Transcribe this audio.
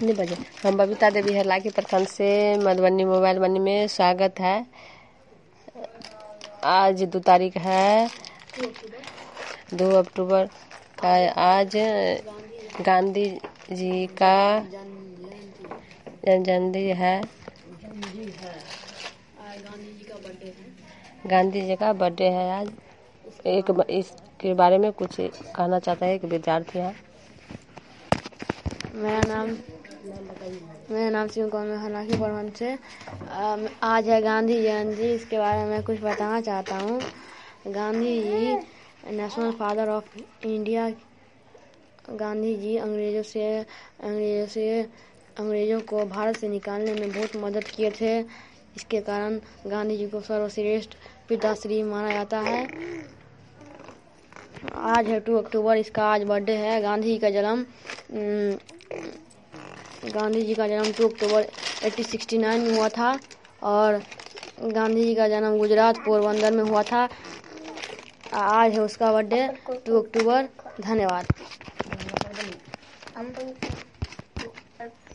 नहीं बजे। हम बबीता देवी है लाखी प्रखंड से मधुबनी मोबाइल बनी में स्वागत है। आज 2 तारीख है 2 अक्टूबर का। आज गांधी जी का जन्मदिन है। गांधी जी का बर्थडे है आज। इसके बारे में कुछ कहना चाहता है एक विद्यार्थी है। मेरा नाम शिव कुमार है लाखी प्रखंड से। आज है गांधी जयंती। इसके बारे में कुछ बताना चाहता हूँ। Gandhi ji national father of India. Gandhi ji अंग्रेजों को भारत से निकालने में बहुत मदद किए थे। इसके कारण गांधी जी को सर्वश्रेष्ठ पिताश्री माना जाता है। आज है 2 अक्टूबर। इसका आज बर्थडे है। गांधी जी का जन्म 2 अक्टूबर 1869 में हुआ था और गांधी जी का जन्म गुजरात पोरबंदर में हुआ था। आज है उसका बर्थडे 2 अक्टूबर। धन्यवाद।